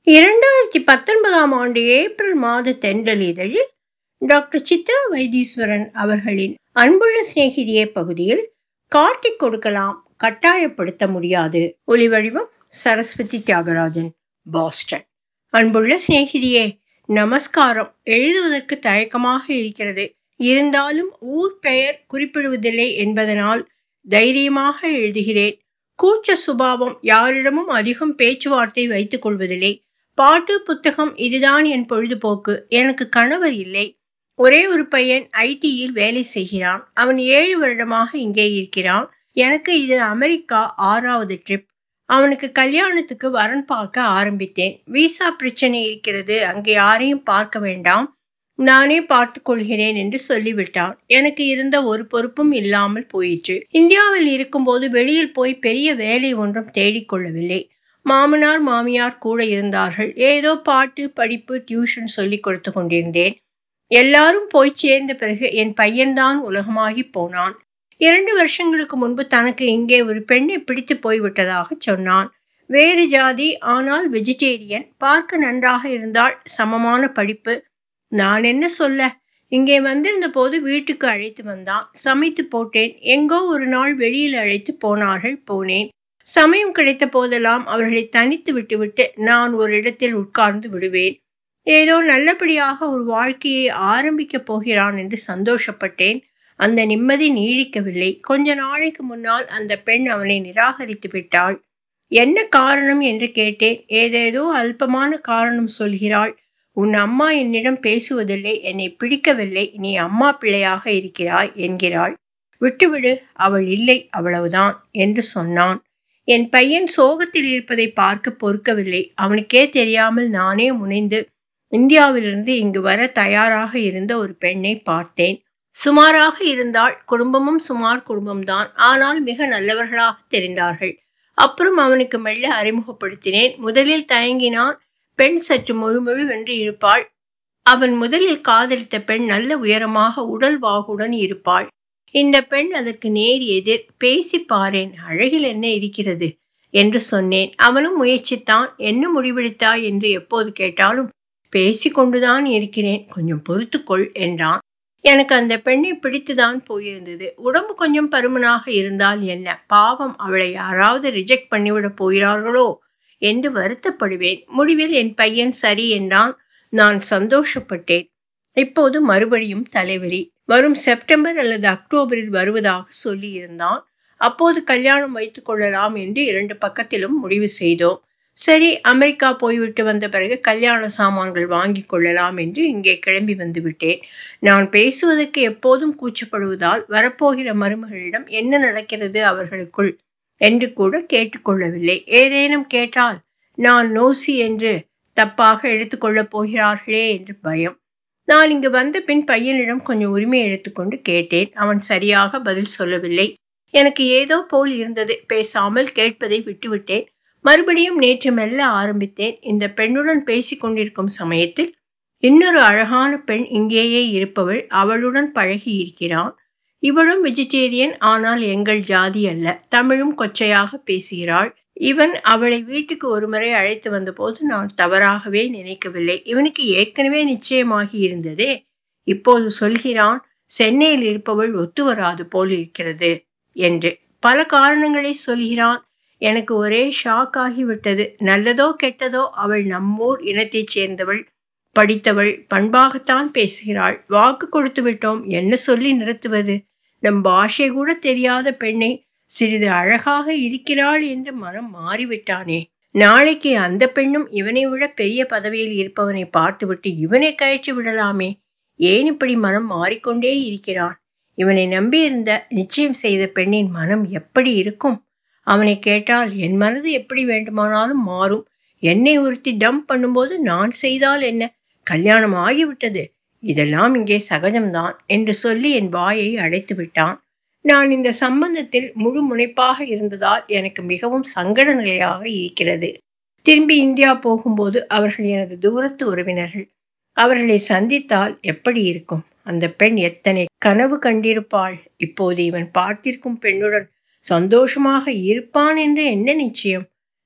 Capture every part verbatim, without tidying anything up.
இரண்டாயிரத்து பத்தொன்பதாம் ஆண்டு ஏப்ரல் மாத தென்றல் இதழில் டாக்டர் சித்ரா வைத்தீஸ்வரன் அவர்களின் அன்புள்ள சிநேகிதியே பகுதியில் காட்டிக் கொடுக்கலாம், கட்டாயப்படுத்த முடியாது. ஒலிவடிவம் சரஸ்வதி தியாகராஜன், பாஸ்டன். அன்புள்ள சிநேகிதியே, நமஸ்காரம். எழுதுவதற்கு தயக்கமாக இருக்கிறது. இருந்தாலும் ஊர் பெயர் குறிப்பிடுவதில்லை என்பதனால் தைரியமாக எழுதுகிறேன். கூச்ச சுபாவம், யாரிடமும் அதிகம் பேச்சுவார்த்தை வைத்துக் கொள்வதில்லை. பாட்டு புத்தகம் இதுதான் என் பொழுதுபோக்கு. எனக்கு கணவர் இல்லை. ஒரே ஒரு பையன் ஐடியில் வேலை செய்கிறான். அவன் ஏழு வருடமாக இங்கே இருக்கிறான். எனக்கு இது அமெரிக்கா ஆறாவது ட்ரிப். அவனுக்கு கல்யாணத்துக்கு வரன் பார்க்க ஆரம்பித்தேன். விசா பிரச்சனை இருக்கிறது, அங்கே யாரையும் பார்க்க வேண்டாம், நானே பார்த்து கொள்கிறேன் என்று சொல்லிவிட்டான். எனக்கு இருந்த ஒரு பொறுப்பும் இல்லாமல் போயிற்று. இந்தியாவில் இருக்கும்போது வெளியில் போய் பெரிய வேலை ஒன்றும் தேடிக்கொள்ளவில்லை. மாமனார் மாமியார் கூட இருந்தார்கள். ஏதோ பாட்டு படிப்பு டியூஷன் சொல்லி கொடுத்து கொண்டிருந்தேன். எல்லாரும் போய் சேர்ந்த பிறகு என் பையன்தான் உலகமாகி போனான். இரண்டு வருஷங்களுக்கு முன்பு தனக்கு இங்கே ஒரு பெண்ணை பிடித்து போய்விட்டதாக சொன்னான். வேறு ஜாதி, ஆனால் வெஜிடேரியன். பார்க்க நன்றாக இருந்தால், சமமான படிப்பு. நான் என்ன சொல்ல, இங்கே வந்திருந்த போது வீட்டுக்கு அழைத்து வந்தான். சமைத்து போட்டேன். எங்கோ ஒரு நாள் வெளியில் அழைத்து போனார்கள், போனேன். சமயம் கிடைத்த போதெல்லாம் அவர்களை தனித்து விட்டுவிட்டு நான் ஒரு இடத்தில் உட்கார்ந்து விடுவேன். ஏதோ நல்லபடியாக ஒரு வாழ்க்கையை ஆரம்பிக்கப் போகிறான் என்று சந்தோஷப்பட்டேன். அந்த நிம்மதி நீடிக்கவில்லை. கொஞ்ச நாளைக்கு முன்னால் அந்த பெண் அவனை நிராகரித்து விட்டாள். என்ன காரணம் என்று கேட்டேன். ஏதேதோ அல்பமான காரணம் சொல்கிறாள். உன் அம்மா என்னிடம் பேசுவதில்லை, என்னை பிடிக்கவில்லை, நீ அம்மா பிள்ளையாக இருக்கிறாய் என்கிறாள். விட்டுவிடு, அவள் இல்லை, அவ்வளவுதான் என்று சொன்னான். என் பையன் சோகத்தில் இருப்பதை பார்க்க பொறுக்கவில்லை. அவனுக்கே தெரியாமல் நானே முனைந்து இந்தியாவிலிருந்து இங்கு வர தயாராக இருந்த ஒரு பெண்ணை பார்த்தேன். சுமாராக இருந்தால், குடும்பமும் சுமார் குடும்பம்தான், ஆனால் மிக நல்லவர்களாக தெரிந்தார்கள். அப்புறம் அவனுக்கு மெல்ல அறிமுகப்படுத்தினேன். முதலில் தயங்கினான். பெண் சற்று முழுமுழுவென்று இருப்பாள். அவன் முதலில் காதலித்த பெண் நல்ல உயரமாக உடல் வாகுடன் இருப்பாள். இந்த பெண் அதற்கு நேர் எதிர். பேசி பாரேன், அழகில் என்ன இருக்கிறது என்று சொன்னேன். அவனும் முயற்சித்தான். என்ன முடிவெடுத்தாய் என்று எப்போது கேட்டாலும் பேசி கொண்டுதான் இருக்கிறேன், கொஞ்சம் பொறுத்துக்கொள் என்றான். எனக்கு அந்த பெண்ணை பிடித்துதான் போயிருந்தது. உடம்பு கொஞ்சம் பருமனாக இருந்தால் என்ன, பாவம், அவளை யாராவது ரிஜெக்ட் பண்ணிவிட போகிறார்களோ என்று வருத்தப்படுவேன். முடிவில் என் பையன் சரி என்றான். நான் சந்தோஷப்பட்டேன். இப்போது மறுபடியும் தலைவலி. வரும் செப்டம்பர் அல்லது அக்டோபரில் வருவதாக சொல்லி இருந்தான். அப்போது கல்யாணம் வைத்துக் கொள்ளலாம் என்று இரண்டு பக்கத்திலும் முடிவு செய்தோம். சரி, அமெரிக்கா போய்விட்டு வந்த பிறகு கல்யாண சாமான்கள் வாங்கி கொள்ளலாம் என்று இங்கே கிளம்பி வந்து விட்டேன். நான் பேசுவதற்கு எப்போதும் கூச்சப்படுவதால் வரப்போகிற மருமகளிடம் என்ன நடக்கிறது அவர்களுக்குள் என்று கூட கேட்டுக்கொள்ளவில்லை. ஏதேனும் கேட்டால் நான் நோசி என்று தப்பாக எடுத்துக்கொள்ளப் போகிறார்களே என்று பயம். நான் இங்கு வந்த பின் பையனிடம் கொஞ்சம் உரிமை எடுத்துக்கொண்டு கேட்டேன். அவன் சரியாக பதில் சொல்லவில்லை. எனக்கு ஏதோ போல் இருந்தது. பேசாமல் கேட்பதை விட்டுவிட்டேன். மறுபடியும் நேற்று மெல்ல ஆரம்பித்தேன். இந்த பெண்ணுடன் பேசி கொண்டிருக்கும் சமயத்தில் இன்னொரு அழகான பெண் இங்கேயே இருப்பவள் அவளுடன் பழகி இருக்கிறான். இவளும் வெஜிடேரியன், ஆனால் எங்கள் ஜாதி அல்ல. தமிழும் கொச்சையாக பேசுகிறாள். இவன் அவளை வீட்டுக்கு ஒருமுறை அழைத்து வந்த போது நான் தவறாகவே நினைக்கவில்லை. இவனுக்கு ஏற்கனவே நிச்சயமாகி இருந்ததே. இப்போது சொல்கிறான், சென்னையில் இருப்பவள் ஒத்து வராது போல் இருக்கிறது என்று. பல காரணங்களை சொல்கிறான். எனக்கு ஒரே ஷாக் ஆகிவிட்டது. நல்லதோ கெட்டதோ அவள் நம்மூர் இனத்தைச் சேர்ந்தவள், படித்தவள், பண்பாகத்தான் பேசுகிறாள். வாக்கு கொடுத்து விட்டோம், என்ன சொல்லி நிறுத்துவது? நம் பாஷை கூட தெரியாத பெண்ணை சிறிது அழகாக இருக்கிறாள் என்று மனம் மாறிவிட்டானே. நாளைக்கு அந்த பெண்ணும் இவனை விட பெரிய பதவியில் இருப்பவனை பார்த்துவிட்டு இவனை கழிச்சு விடலாமே. ஏன் இப்படி மனம் மாறிக்கொண்டே இருக்கிறான்? இவனை நம்பியிருந்த நிச்சயம் செய்த பெண்ணின் மனம் எப்படி இருக்கும்? அவனை கேட்டால் என் மனது எப்படி வேண்டுமானாலும் மாறும். என்னை ஒருத்தி டம்ப் பண்ணும்போது நான் செய்தால் என்ன? கல்யாணம் ஆகிவிட்டது, இதெல்லாம் இங்கே சகஜம்தான் என்று சொல்லி என் வாயை அடைத்து விட்டான். நான் இந்த சம்பந்தத்தில் முழு முனைப்பாக இருந்ததால் எனக்கு மிகவும் சங்கட நிலையாக இருக்கிறது. திரும்பி இந்தியா போகும்போது அவர்கள் எனது தூரத்து உறவினர்கள். அவர்களை சந்தித்தால் எப்படி இருக்கும்? அந்த பெண் எத்தனை கனவு கண்டிருப்பாள். இப்போது இவன் பார்த்திருக்கும் பெண்ணுடன் சந்தோஷமாக இருப்பான் என்று என்ன நிச்சயம்?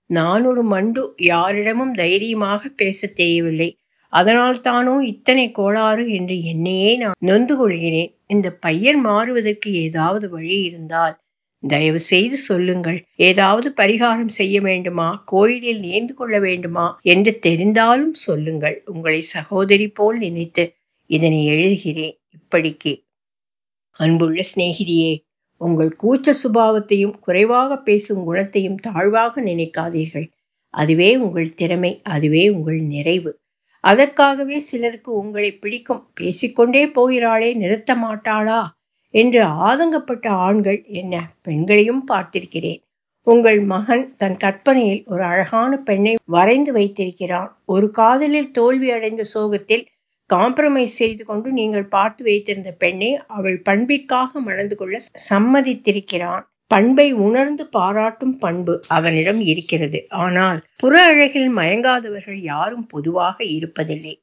நான் ஒரு மண்டு, யாரிடமும் தைரியமாக பேசத் தெரியவில்லை. அதனால் தானோ இத்தனை கோளாறு என்று என்னையே நான் நொந்து கொள்கிறேன். இந்த பையன் மாறுவதற்கு ஏதாவது வழி இருந்தால் தயவு செய்து சொல்லுங்கள். ஏதாவது பரிகாரம் செய்ய வேண்டுமா, கோயிலில் நேர்ந்து கொள்ள வேண்டுமா என்று தெரிந்தாலும் சொல்லுங்கள். உங்களை சகோதரி போல் நினைத்து இதனை எழுதுகிறேன். இப்படிக்கு. அன்புள்ள சிநேகிதியே, உங்கள் கூச்ச சுபாவத்தையும் குறைவாக பேசும் குணத்தையும் தாழ்வாக நினைக்காதீர்கள். அதுவே உங்கள் திறமை, அதுவே உங்கள் நிறைவு. அதற்காகவே சிலருக்கு உங்களை பிடிக்கும். பேசிக்கொண்டே போகிறாளே, நிறுத்த மாட்டாளா என்று ஆதங்கப்பட்ட ஆண்கள் என்ன பெண்களையும் பார்த்திருக்கிறேன். உங்கள் மகன் தன் கற்பனையில் ஒரு அழகான பெண்ணை வரைந்து வைத்திருக்கிறான். ஒரு காதலில் தோல்வி அடைந்த சோகத்தில் காம்ப்ரமைஸ் செய்து கொண்டு நீங்கள் பார்த்து வைத்திருந்த பெண்ணை அவள் பண்பிற்காக மணந்து கொள்ள சம்மதித்திருக்கிறான். பண்பை உணர்ந்து பாராட்டும் பண்பு அவனிடம் இருக்கிறது. ஆனால் புற அழகில் மயங்காதவர்கள் யாரும் பொதுவாக இருப்பதில்லை.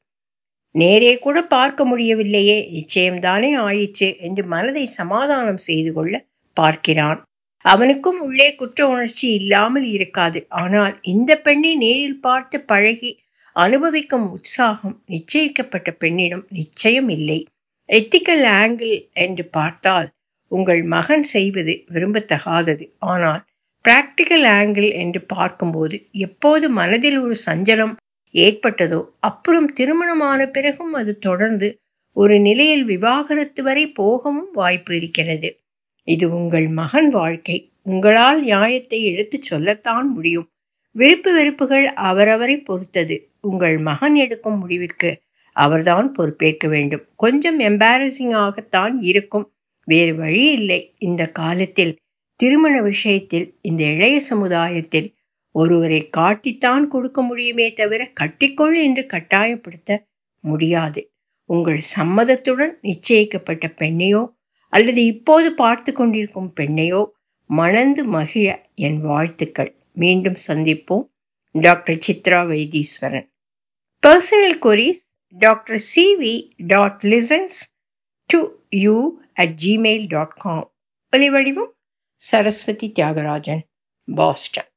நேரே கூட பார்க்க முடியவில்லையே, நிச்சயம்தானே ஆயிற்று என்று மனதை சமாதானம் செய்து கொள்ள பார்க்கிறான். அவனுக்கும் உள்ளே குற்ற உணர்ச்சி இல்லாமல் இருக்காது. ஆனால் இந்த பெண்ணை நேரில் பார்த்து பழகி அனுபவிக்கும் உற்சாகம் நிச்சயிக்கப்பட்ட பெண்ணிடம் நிச்சயம் இல்லை. எத்திக்கல் ஆங்கிள் என்று பார்த்தால் உங்கள் மகன் செய்வது விரும்பத்தகாதது. ஆனால் பிராக்டிக்கல் ஆங்கிள் என்று பார்க்கும்போது எப்போது மனதில் ஒரு சஞ்சலம் ஏற்பட்டதோ அப்புறம் திருமணமான பிறகும் அது தொடர்ந்து ஒரு நிலையில் விவாகரத்து வரை போகவும் வாய்ப்பு இருக்கிறது. இது உங்கள் மகன் வாழ்க்கை. உங்களால் நியாயத்தை எடுத்து சொல்லத்தான் முடியும். விருப்பு வெறுப்புகள் அவரவரை பொறுத்தது. உங்கள் மகன் எடுக்கும் முடிவிற்கு அவர்தான் பொறுப்பேற்க வேண்டும். கொஞ்சம் எம்பாரசிங் ஆகத்தான் இருக்கும், வேறு வழி இல்லை. இந்த காலத்தில் திருமண விஷயத்தில் இந்த இளைய சமுதாயத்தில் ஒருவரை காட்டித்தான் கொடுக்க முடியுமே தவிர கட்டிக்கொள் என்று கட்டாயப்படுத்த முடியாது. உங்கள் சம்மதத்துடன் நிச்சயிக்கப்பட்ட பெண்ணையோ அல்லது இப்போது பார்த்து கொண்டிருக்கும் பெண்ணையோ மணந்து மகிழ என் வாழ்த்துக்கள். மீண்டும் சந்திப்போம். Doctor Chitra Vaidheeswaran. Personal queries doctor CV dot listens to you at Gmail dot com. ஒலி வடிவம் சரஸ்வதி தியாகராஜன், பாஸ்டன்.